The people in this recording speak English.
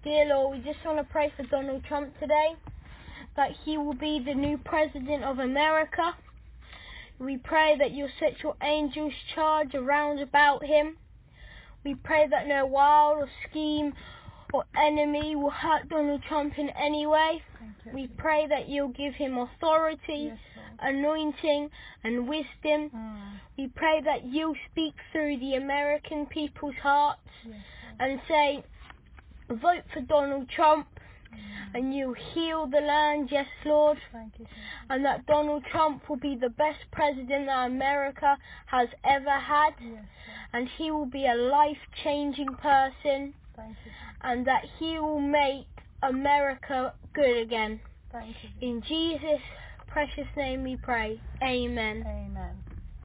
Dear Lord, we just want to pray for Donald Trump today, that he will be the new president of America. We pray that you'll set your angels charge around about him. We pray that no wild or scheme or enemy will hurt Donald Trump in any way. We pray that you'll give him authority, anointing and wisdom. We pray that you'll speak through the American people's hearts and say, vote for Donald Trump, and you'll heal the land, yes Lord. Thank you. And that Donald Trump will be the best president that America has ever had, and he will be a life-changing person, and that he will make America good again. Thank you. In Jesus' precious name we pray. Amen. Amen.